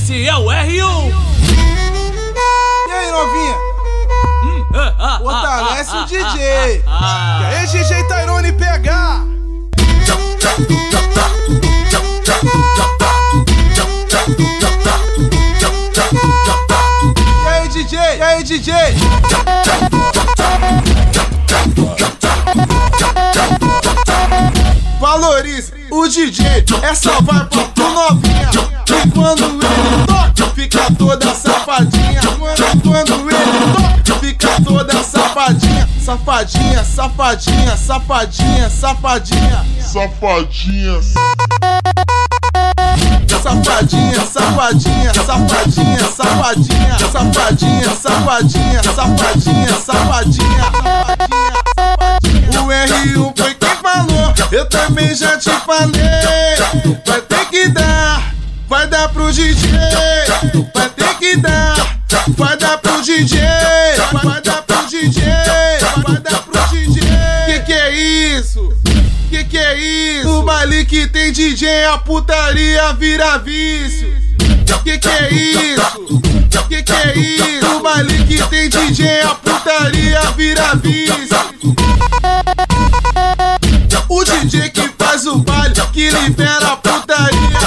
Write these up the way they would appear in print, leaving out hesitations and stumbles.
Esse é o R1. E aí, novinha? Fortalece o DJ. E aí, DJ Tyrone PH. E aí, DJ? E aí, DJ? Valorize o DJ, essa vai pra tu novinha. E quando ele toca, fica toda safadinha. Quando ele toca, fica toda safadinha. Safadinha, safadinha, safadinha, safadinha. Safadinha. Safadinha, safadinha, safadinha, safadinha, safadinha, safadinha, safadinha, safadinha. O R1 foi quem falou, eu também já te falei. Vai ter que dar, vai dar pro DJ. Vai ter que dar, vai dar pro DJ. Vai dar pro DJ, vai dar pro DJ. Que é isso? Que é isso? No baile que tem DJ a putaria vira vício. Que é isso? Que é isso? No baile que tem DJ a putaria vira vício. O DJ que faz o baile, que libera a putaria.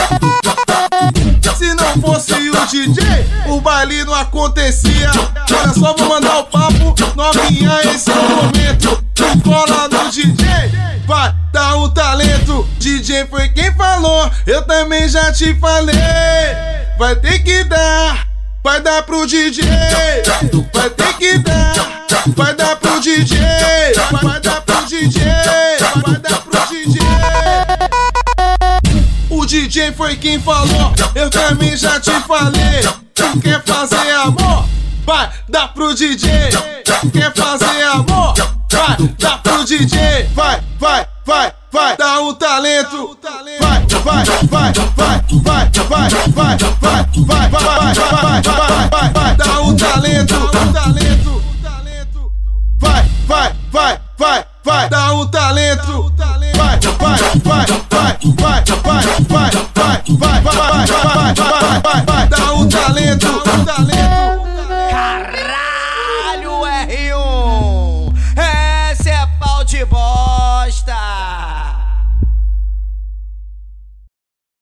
Se não fosse o DJ, o baile não acontecia. Olha só, vou mandar o papo, novinha, esse é o momento. Tu cola no DJ, vai dar um talento. DJ foi quem falou, eu também já te falei. Vai ter que dar, vai dar pro DJ. Vai ter que dar, vai dar pro DJ. Vai dar pro DJ, vai dar pro DJ. O DJ foi quem falou, eu também já te falei. Tu quer fazer amor? Vai dar pro DJ. Quer fazer amor? Vai dar pro DJ. Vai, vai, vai, vai, dá um talento. Vai, vai, vai, vai, vai, vai, vai, vai, vai, vai, vai, vai, vai, dá um talento. Vai, vai, vai, vai, vai, dá um talento. Vai, vai, vai, vai, vai, vai, vai, vai, vai, vai, vai, vai, vai, dá um talento.